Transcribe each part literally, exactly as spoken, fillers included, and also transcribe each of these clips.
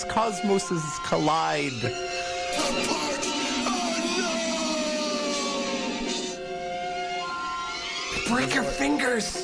cosmoses collide. Break your fingers!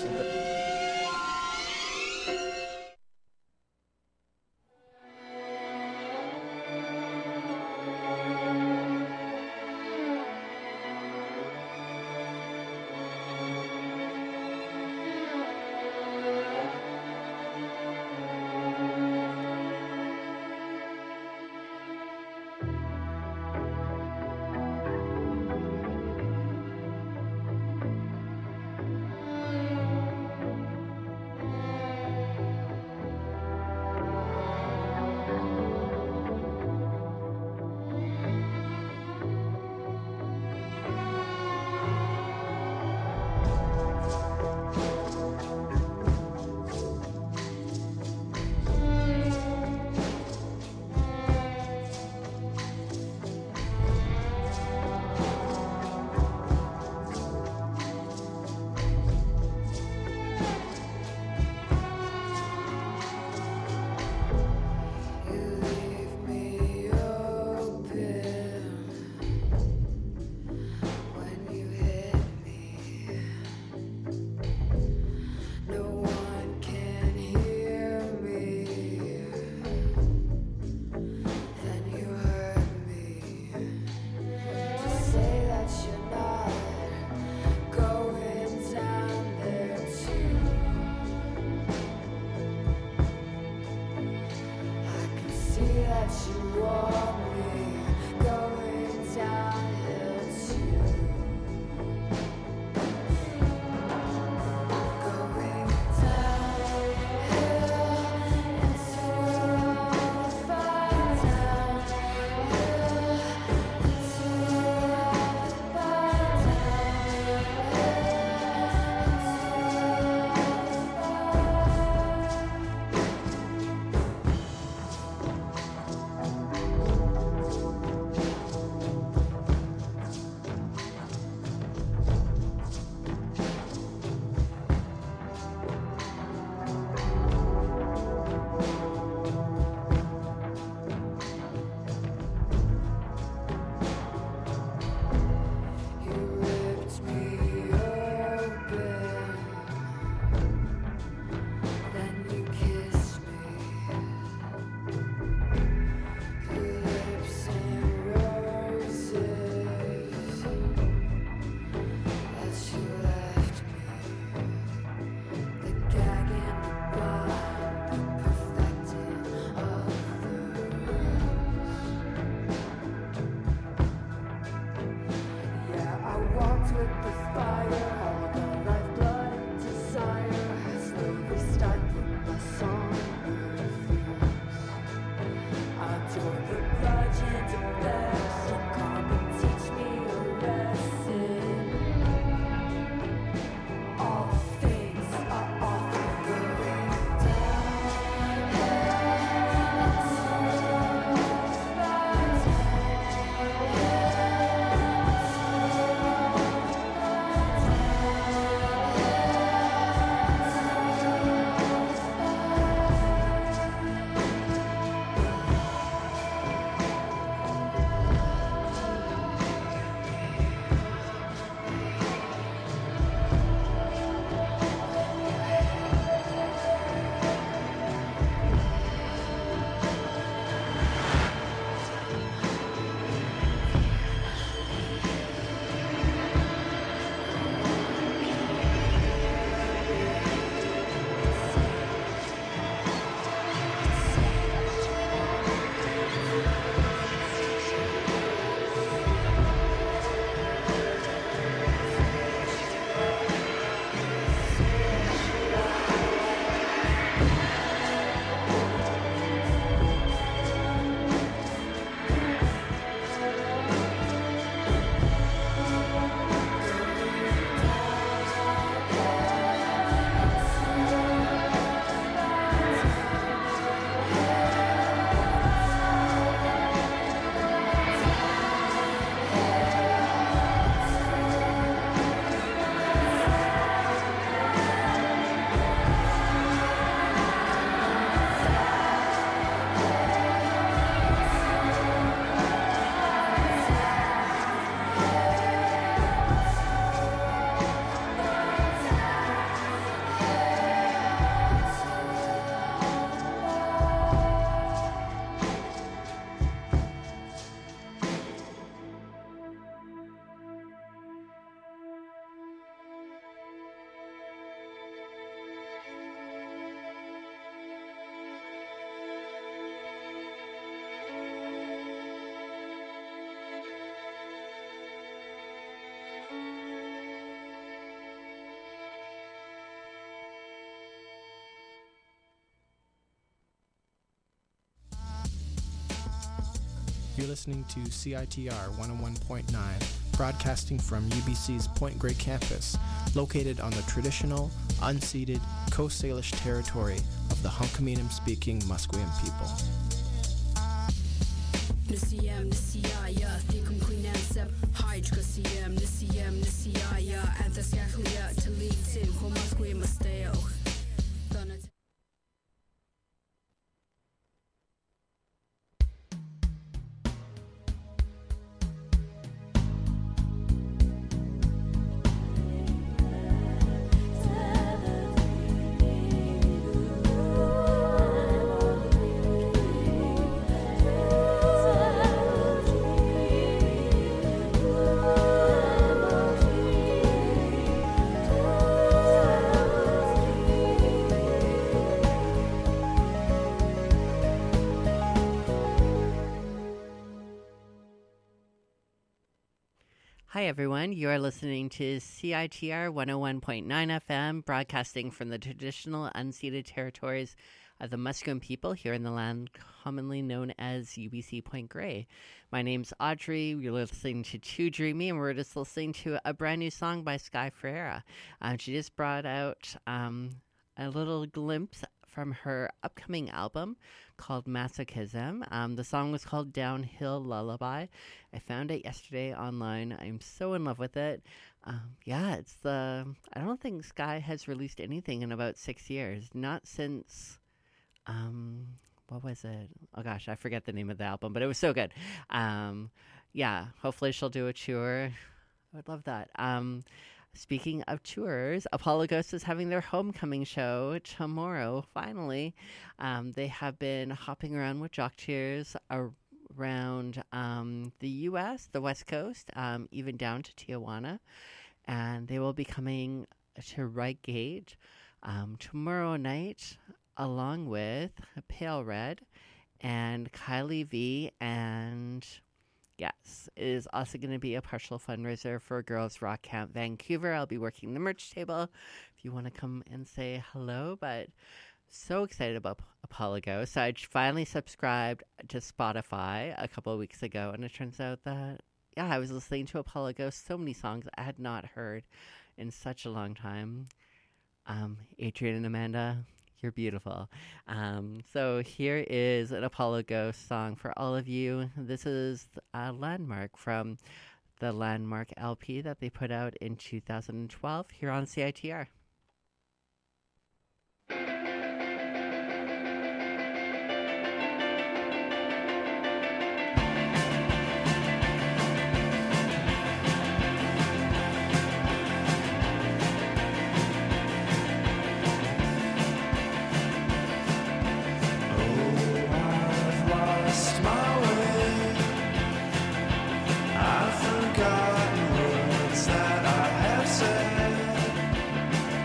You're listening to C I T R one oh one point nine, broadcasting from U B C's Point Grey campus, located on the traditional, unceded Coast Salish territory of the Hunkaminam-speaking Musqueam people. Nisiyam nisiyaya thikum queenansep hydra siyam nisiyam nisiyaya antaskaklia talitin homasque musteo. Hi, everyone. You are listening to C I T R one oh one point nine F M, broadcasting from the traditional unceded territories of the Musqueam people here in the land commonly known as U B C Point Grey. My name's Audrey. You're listening to Too Dreamy, and we're just listening to a brand new song by Sky Ferreira. Um, she just brought out um, a little glimpse from her upcoming album called Masochism. Um, the song was called Downhill Lullaby. I found it yesterday online. I'm so in love with it. Um, yeah, it's the... I don't think Sky has released anything in about six years. Not since... Um, what was it? Oh gosh, I forget the name of the album, but it was so good. Um, yeah, hopefully she'll do a tour. I would love that. Um, Speaking of tours, Apollo Ghost is having their homecoming show tomorrow, finally. Um, they have been hopping around with Jock Tears around um, the U S, the West Coast, um, even down to Tijuana. And they will be coming to Right Gate um, tomorrow night, along with Pale Red and Kylie V and... Yes, it is also going to be a partial fundraiser for Girls Rock Camp Vancouver. I'll be working the merch table if you want to come and say hello. But so excited about Apollo Ghost. So I finally subscribed to Spotify a couple of weeks ago, and it turns out that, yeah, I was listening to Apollo Ghost, so many songs I had not heard in such a long time. Um, Adrian and Amanda, you're beautiful. Um, so here is an Apollo Ghost song for all of you. This is a Landmark from the Landmark L P that they put out in two thousand twelve here on C I T R. I've forgotten words that I have said.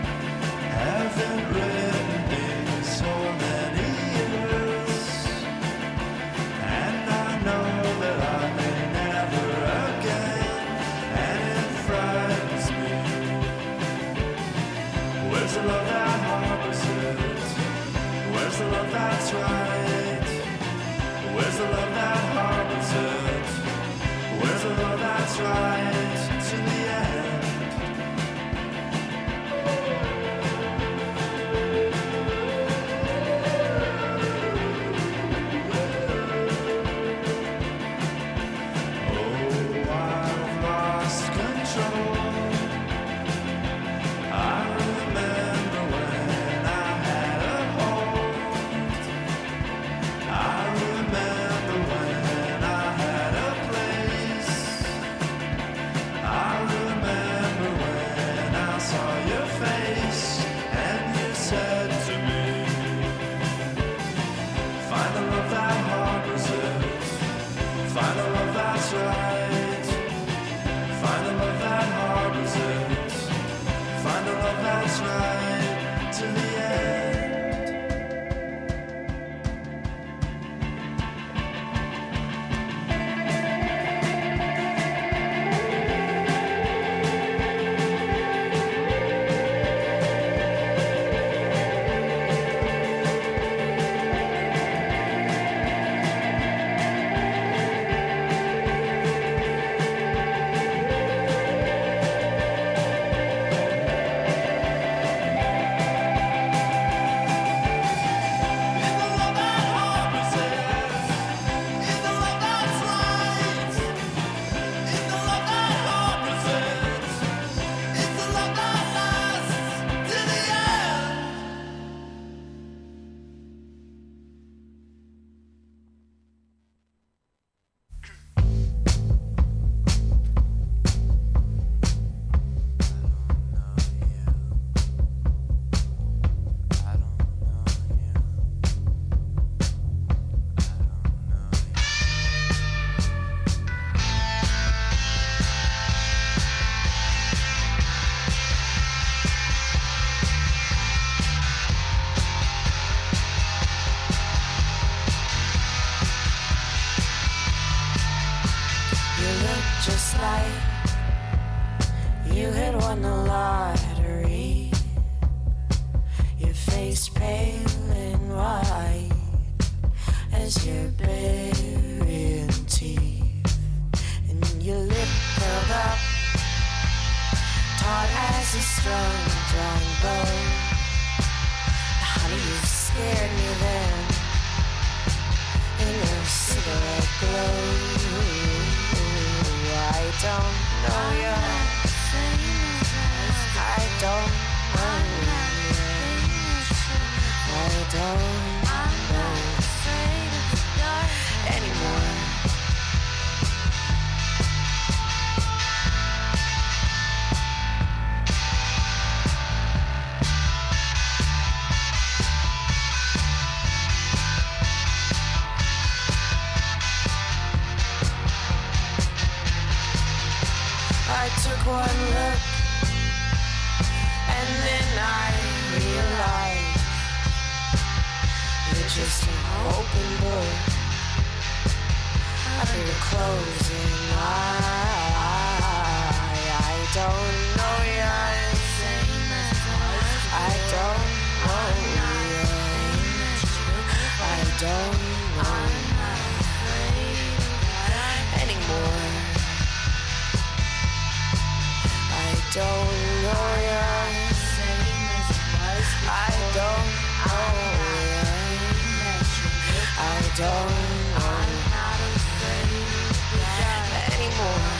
just like you had won the lottery. Your face pale and white as your barren teeth, and your lip curled up, taut as a strung drawn bow. Honey, you scared me then in your cigarette glow. I don't know you. I don't know you. I don't know anymore. I took one look, and then I realized you're just an open book under your closing eye. I don't know yet. I don't know yet. I don't know anymore. I don't know yet. I don't know yet. I don't know anymore.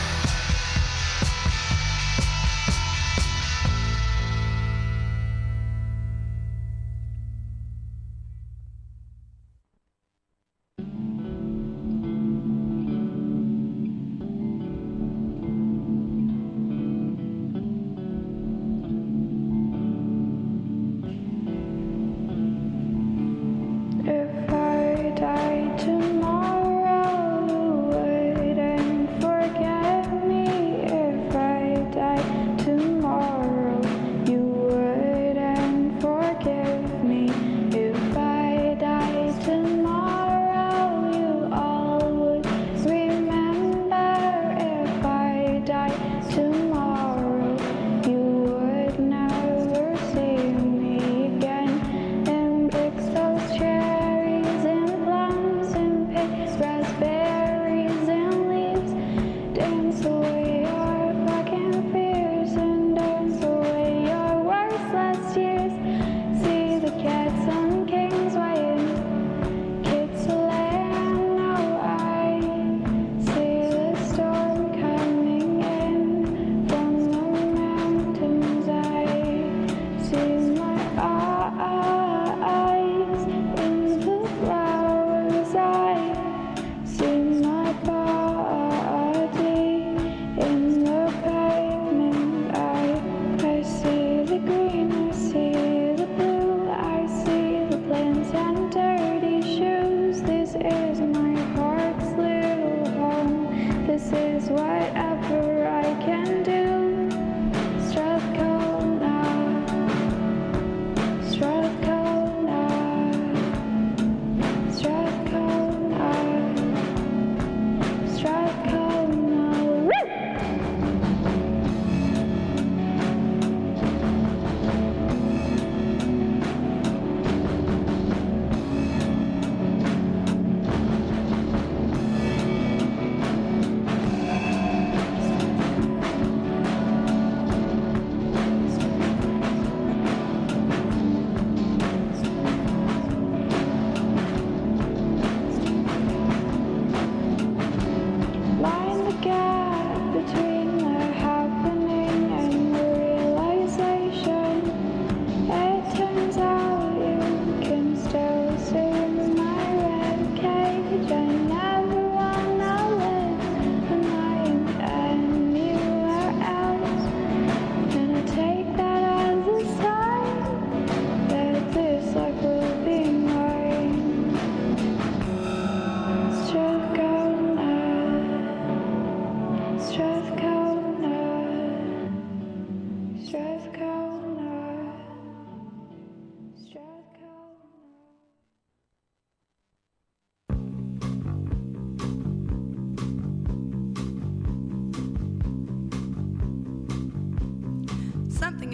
If I die tomorrow,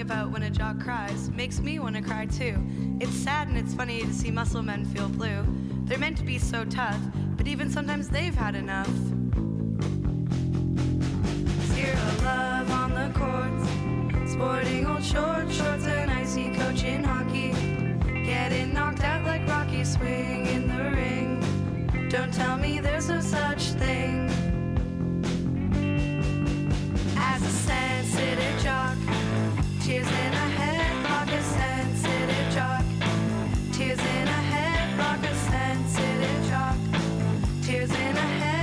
about when a jock cries makes me want to cry too. It's sad and it's funny to see muscle men feel blue. They're meant to be so tough, but even sometimes they've had enough. Zero love on the courts, sporting old short shorts and icy coaching hockey. Getting knocked out like Rocky, swing in the ring. Don't tell me there's no such thing as a sensitive jock. Tears in a headlock, a sensitive jock. Tears in a headlock, a sensitive jock. Tears in a headlock.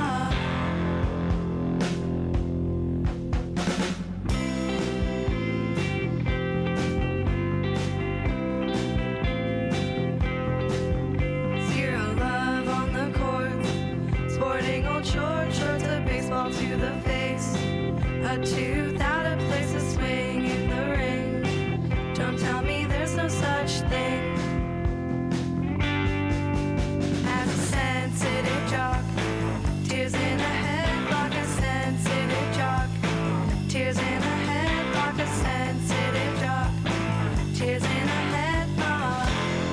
Zero love on the court, sporting old short shorts, a baseball to the face. A tooth out of place, a swing in the ring. Don't tell me there's no such thing as a sensitive jock. Tears in a headlock, a sensitive jock. Tears in a headlock, a sensitive jock. Tears in a headlock.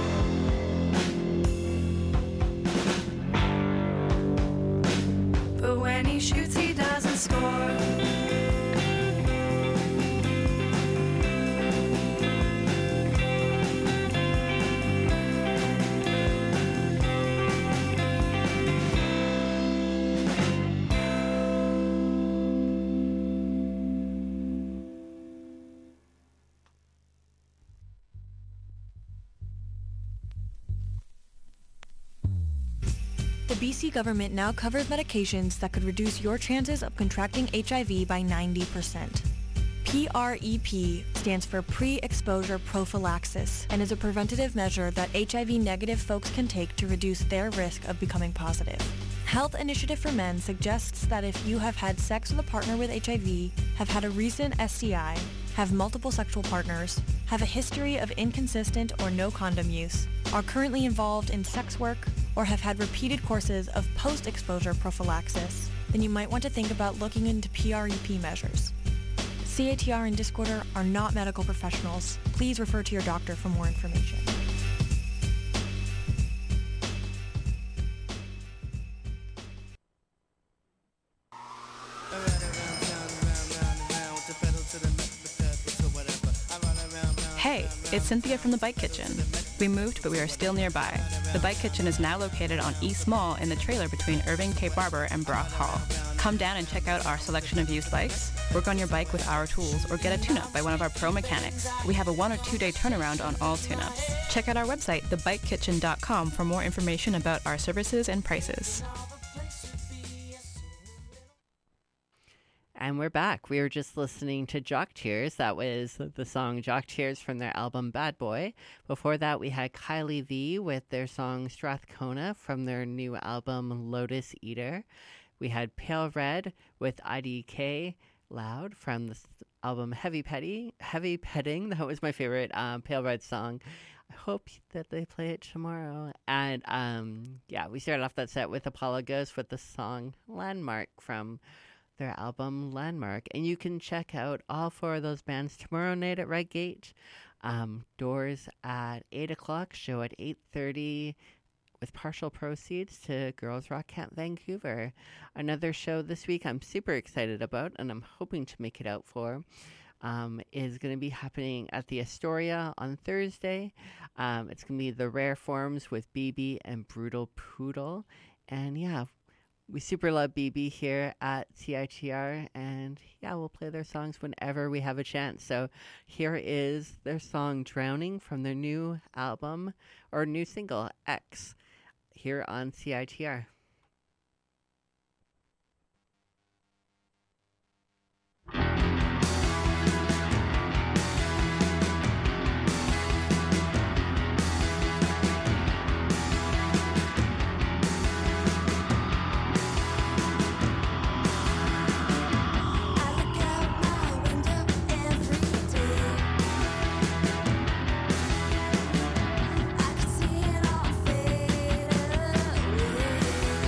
But when he shoots, he doesn't score. The B C government now covers medications that could reduce your chances of contracting H I V by ninety percent. P R E P stands for Pre-Exposure Prophylaxis and is a preventative measure that H I V-negative folks can take to reduce their risk of becoming positive. Health Initiative for Men suggests that if you have had sex with a partner with H I V, have had a recent S T I, have multiple sexual partners, have a history of inconsistent or no condom use, are currently involved in sex work, or have had repeated courses of post-exposure prophylaxis, then you might want to think about looking into P R E P measures. C A T R and Discorder are not medical professionals. Please refer to your doctor for more information. Hey, it's Cynthia from the Bike Kitchen. We moved, but we are still nearby. The Bike Kitchen is now located on East Mall in the trailer between Irving, Cape Barber, and Brock Hall. Come down and check out our selection of used bikes, work on your bike with our tools, or get a tune-up by one of our pro mechanics. We have a one or two day turnaround on all tune-ups. Check out our website, the bike kitchen dot com, for more information about our services and prices. And we're back. We were just listening to Jock Tears. That was the song Jock Tears from their album Bad Boy. Before that, we had Kylie V with their song Strathcona from their new album Lotus Eater. We had Pale Red with I D K Loud from the album Heavy Petty, Heavy Petting. That was my favorite um, Pale Red song. I hope that they play it tomorrow. And um, yeah, we started off that set with Apollo Ghost with the song Landmark from their album Landmark. And you can check out all four of those bands tomorrow night at Red Gate. Um, doors at eight o'clock, show at eight thirty with partial proceeds to Girls Rock Camp Vancouver. Another show this week I'm super excited about and I'm hoping to make it out for um, is going to be happening at the Astoria on Thursday. Um, it's going to be The Rare Forms with B B and Brutal Poodle. And yeah, we super love B B here at C I T R, and yeah, we'll play their songs whenever we have a chance. So here is their song Drowning from their new album, or new single, X, here on C I T R. I can see it all fade away.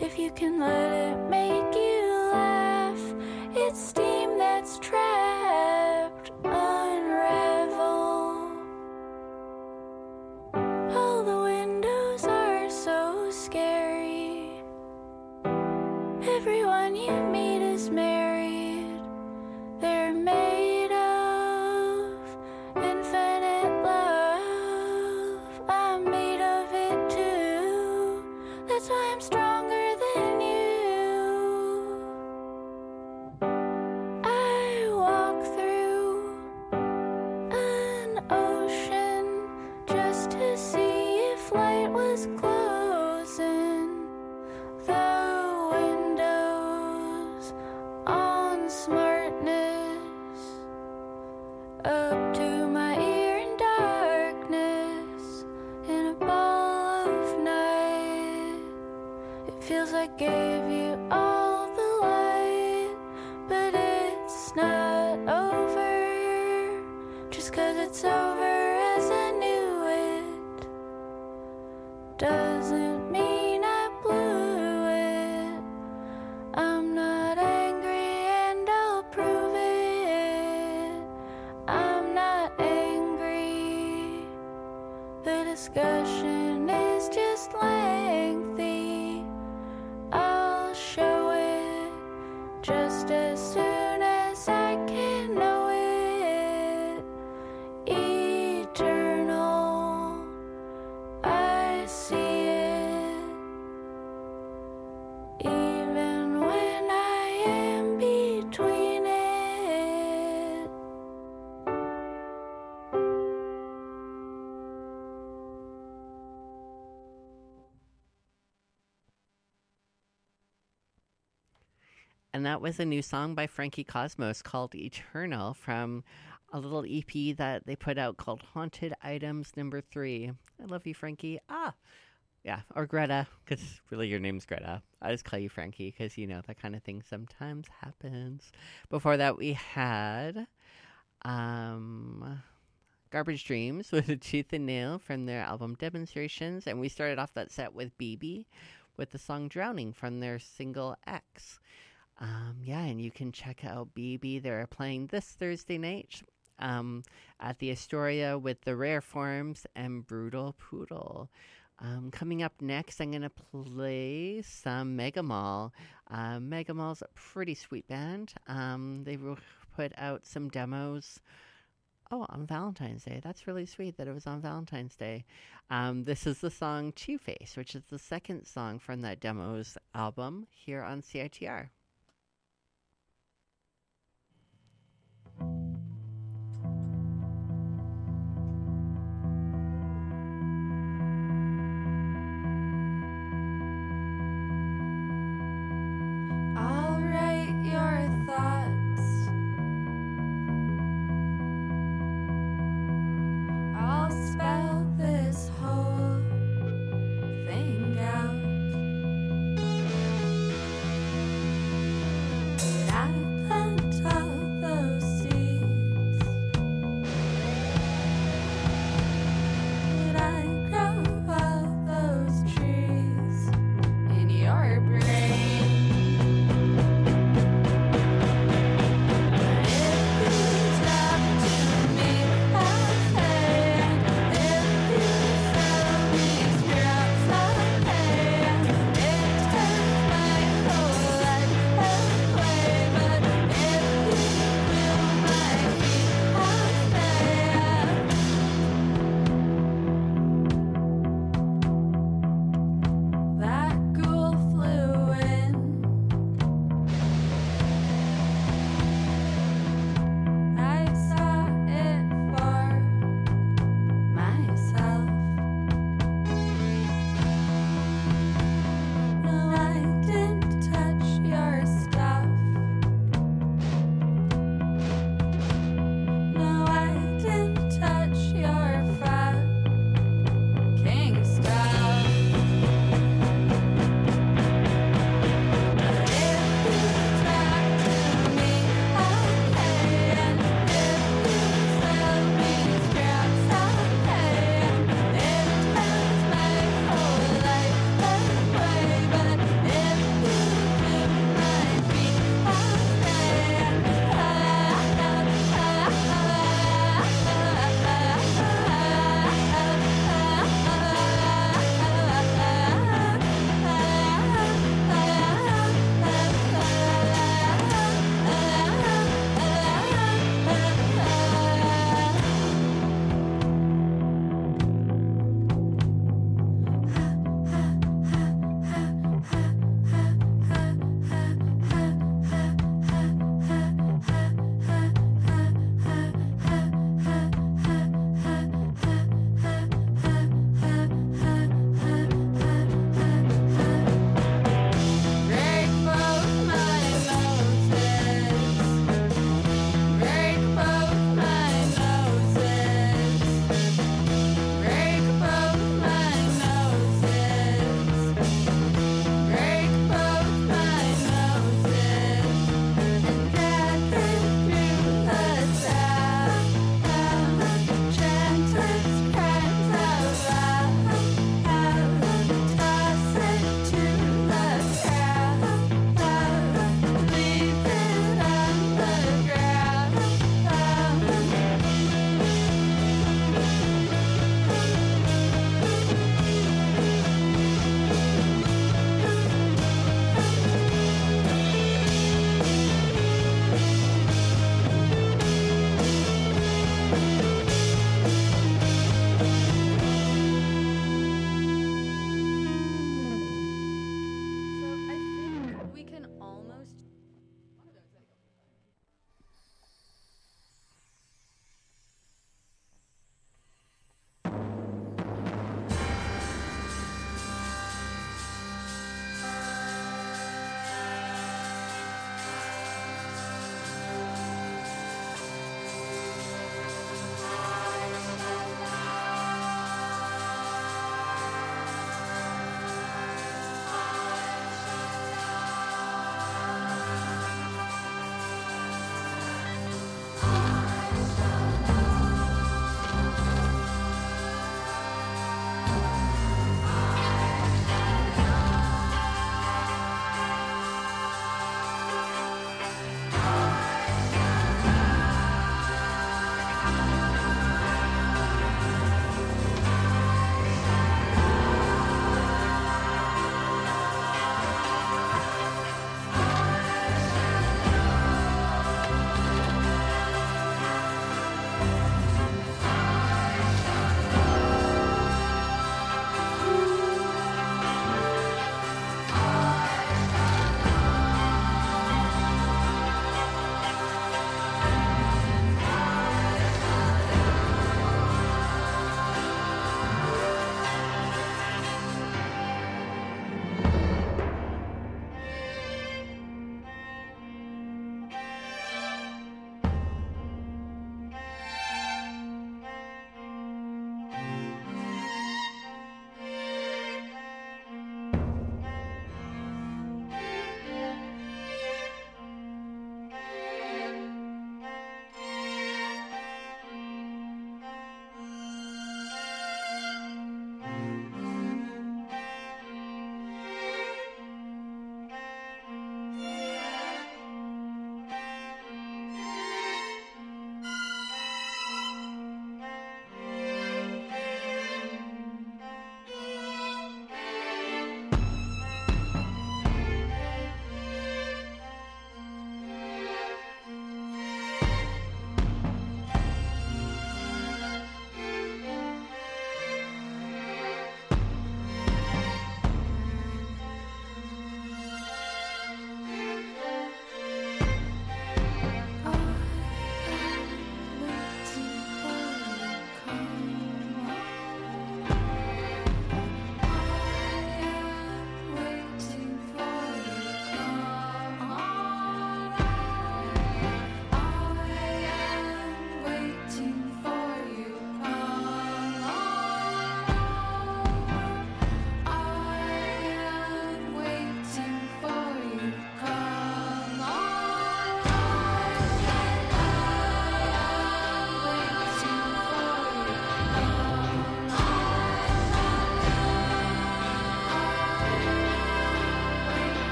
if you can let it make you laugh. It's steam that's trapped, unravel. All the windows are so scary. Everyone you meet is married. They're made of infinite love. I'm made of it too. That's why I'm stronger than you. I walk through an ocean just to see if light was closing the windows on smartness, up to my ear in darkness, in a ball of night. It feels like I gave you all the light, but it's not over, just 'cause it's over as I knew it doesn't mean I blew it. I'm not angry and I'll prove it. I'm not angry. The discussion is just lengthy. I'll show it just as soon as I can know it. Eternal, I see it. Even when I am between it. And that was a new song by Frankie Cosmos called Eternal from a little E P that they put out called Haunted Items Number Three. I love you, Frankie. Ah, yeah, or Greta, because really your name's Greta. I just call you Frankie because, you know, that kind of thing sometimes happens. Before that, we had um, Garbage Dreams with a Tooth and Nail from their album Demonstrations. And we started off that set with B B with the song Drowning from their single X. Um, yeah, and you can check out B B. They're playing this Thursday night um, at the Astoria with the Rare Forms and Brutal Poodle. Um, coming up next, I'm going to play some Megamall. Uh, Megamall's a pretty sweet band. Um, they put out some demos. Oh, on Valentine's Day. That's really sweet that it was on Valentine's Day. Um, this is the song Two-Face, which is the second song from that demos album here on C I T R. I'll write your thoughts. I'll spell this whole thing out.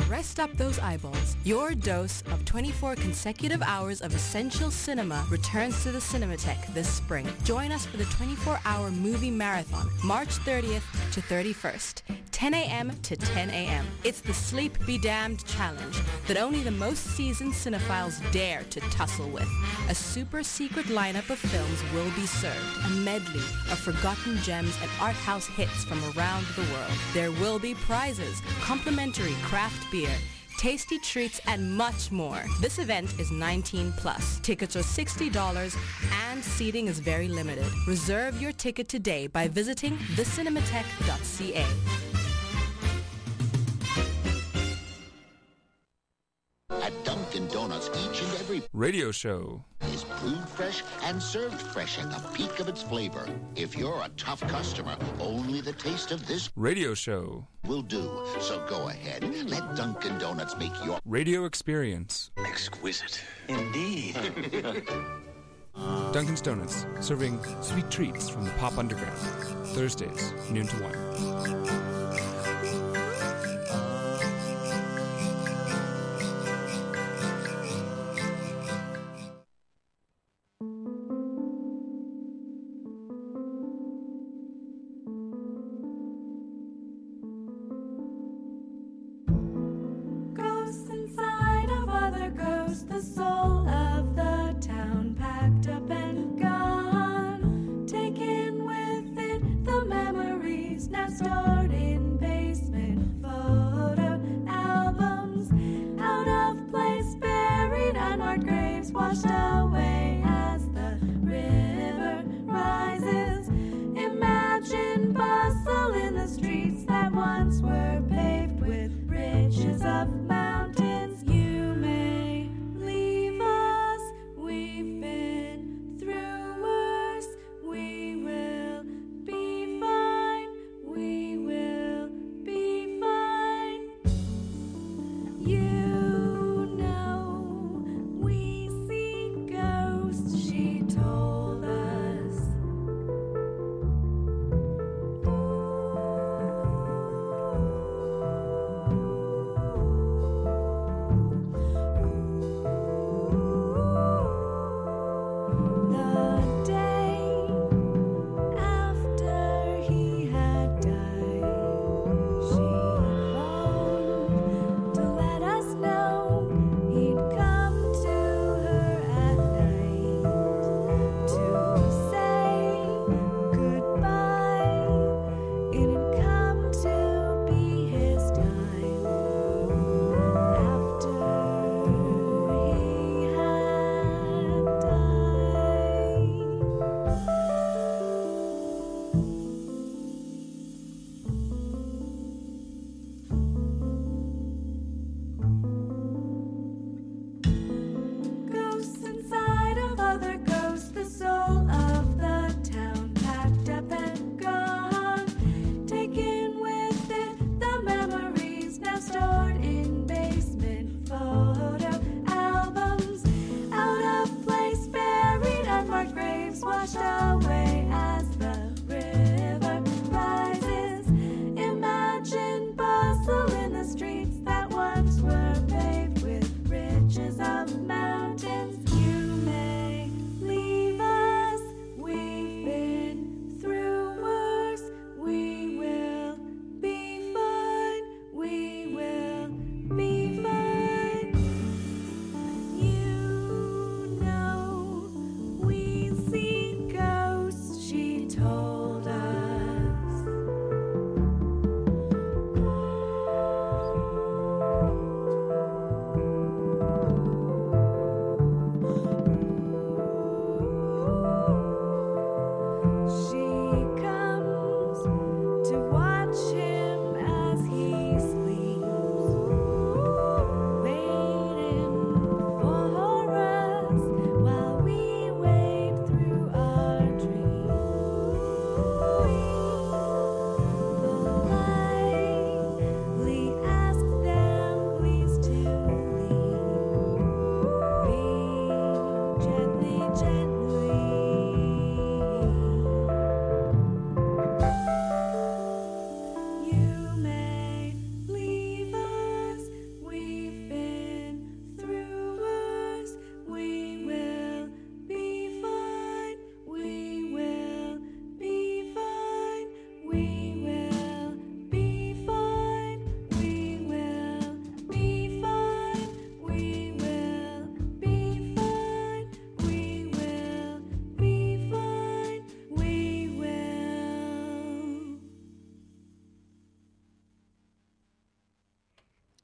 Rest up those eyeballs. Your dose of twenty-four consecutive hours of essential cinema returns to the Cinematheque this spring. Join us for the twenty-four hour movie marathon, March thirtieth to thirty-first, ten a.m. to ten a.m. It's the Sleep Be Damned challenge that only the most seasoned cinephiles dare to tussle with. A super secret lineup of films will be served, a medley of forgotten gems and art house hits from around the world. There will be prizes, complimentary craft beer, tasty treats, and much more. This event is nineteen plus. Tickets are sixty dollars and seating is very limited. Reserve your ticket today by visiting the cinematheque dot c a. At Dunkin' Donuts, each and every radio show is brewed fresh and served fresh at the peak of its flavor. If you're a tough customer, only the taste of this radio show will do. So go ahead, let Dunkin' Donuts make your radio experience exquisite. Indeed. Dunkin's Donuts, serving sweet treats from the pop underground. Thursdays, noon to one.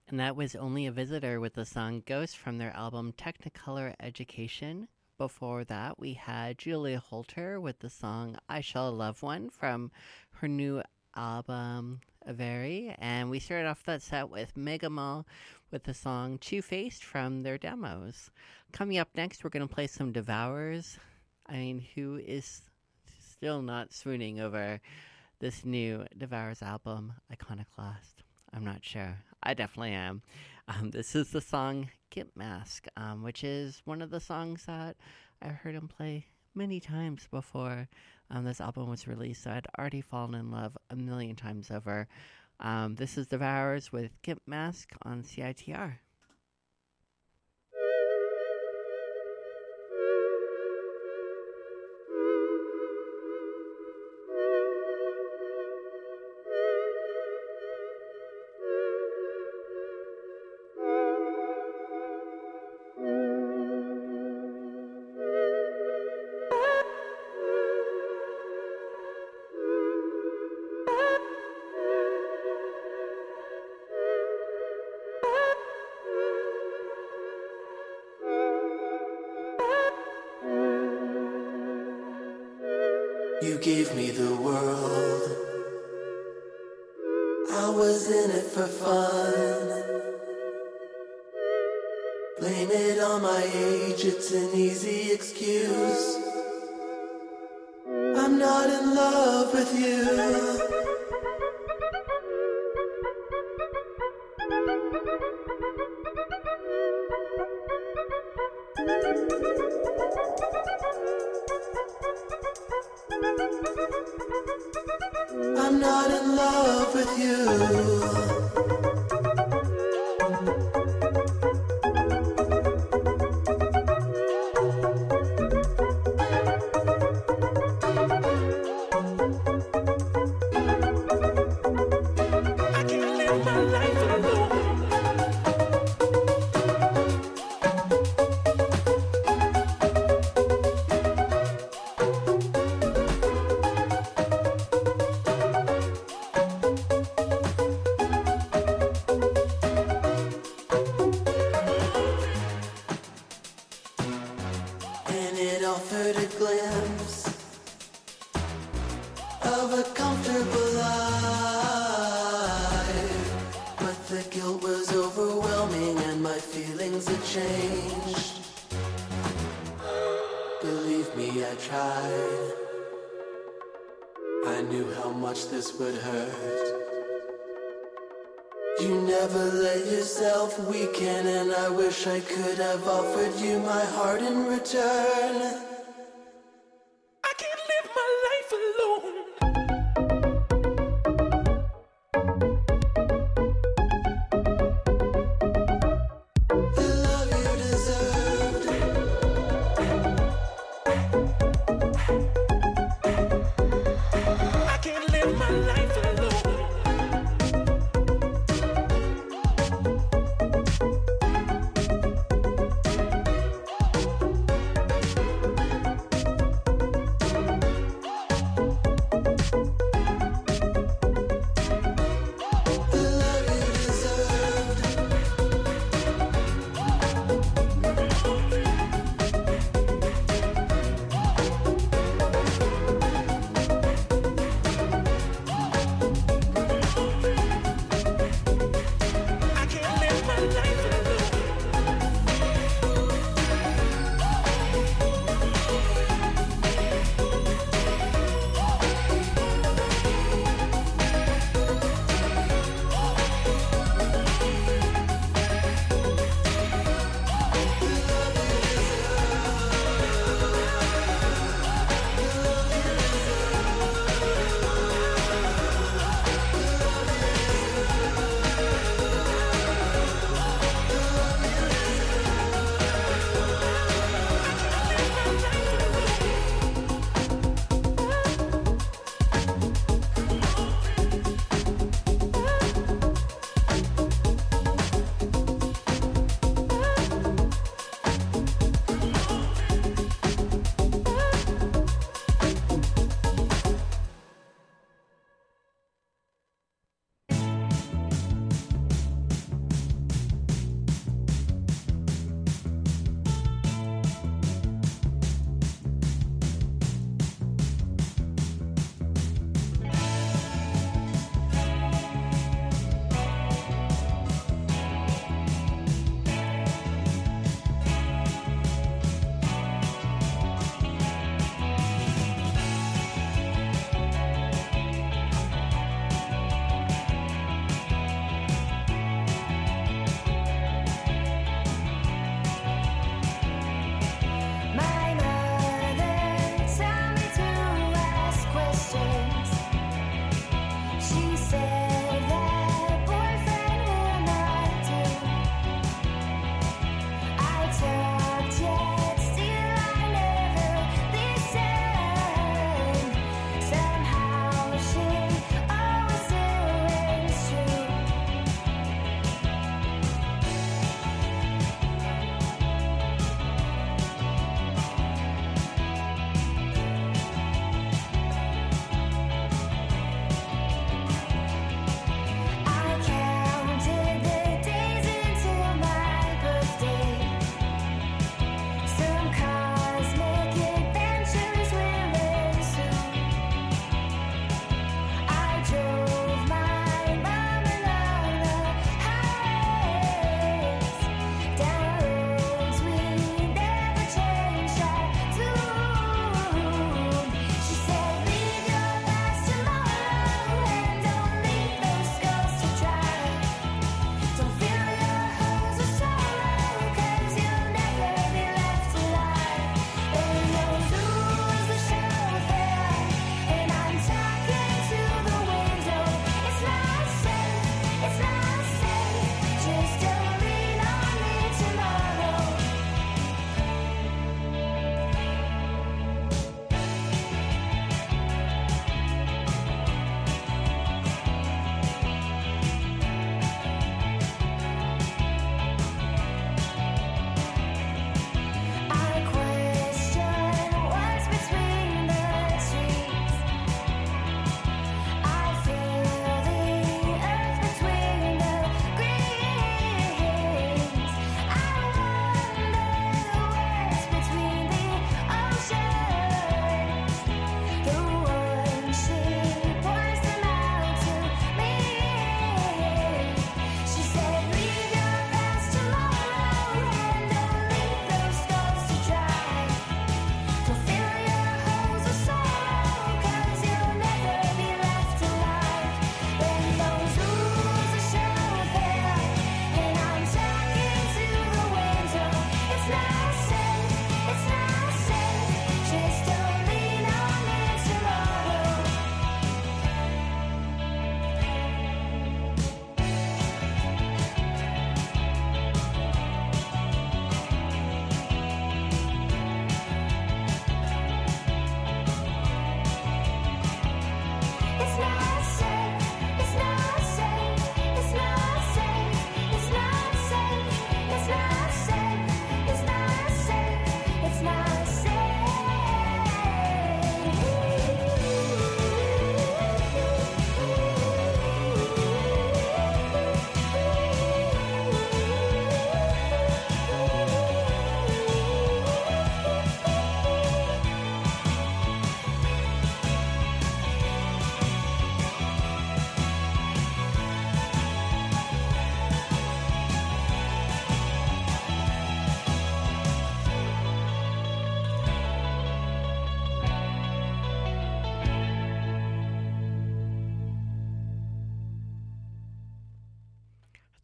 And that was Only a Visitor with the song Ghost from their album Technicolor Education. Before that, we had Julia Holter with the song I Shall Love One from her new album Averi. And we started off that set with Megamall with the song Two-Faced from their demos. Coming up next, we're going to play some Devourers. I mean, who is still not swooning over this new Devourers album, Iconoclast? I'm not sure. I definitely am. Um, this is the song Gimp Mask, um, which is one of the songs that I heard him play many times before um, this album was released, so I'd already fallen in love a million times over. Um, this is Devourers with Gimp Mask on C I T R. You gave me the world. I was in it for fun. Blame it on my age, it's an easy excuse. I'm not in love with you. I'm not in love with you. Weaken, and I wish I could have offered you my heart in return. I can't live my life alone. The love you deserved. I can't live my life alone.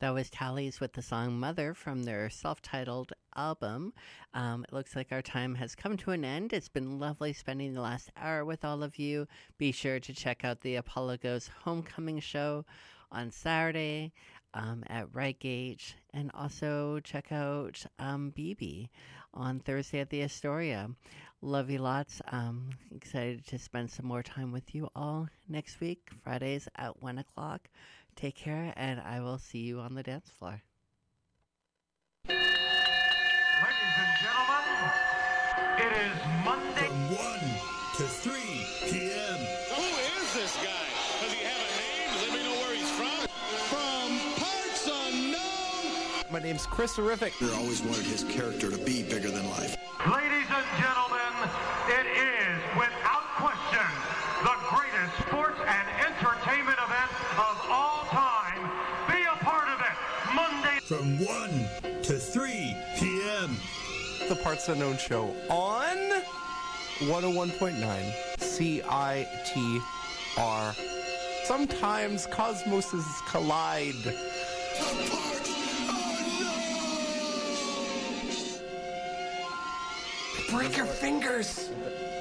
That was Tallies with the song Mother from their self-titled album. Um, it looks like our time has come to an end. It's been lovely spending the last hour with all of you. Be sure to check out the Apollo Goes Homecoming show on Saturday um, at Reigate, and also check out um, B B on Thursday at the Astoria. Love you lots. Um, excited to spend some more time with you all next week, Fridays at one o'clock. Take care, and I will see you on the dance floor. Ladies and gentlemen, it is Monday. From one to three p.m. Who is this guy? Does he have a name? Let me know where he's from. From parts unknown. My name's Chris Horrific. I always wanted his character to be bigger than life. Ladies and gentlemen, it is, without question, the greatest sports and entertainment event of all time. Be a part of it, Monday. From one to three p.m. The Parts Unknown Show on one oh one point nine C I T R. Sometimes cosmoses collide. The Parts Unknown! Break your fingers!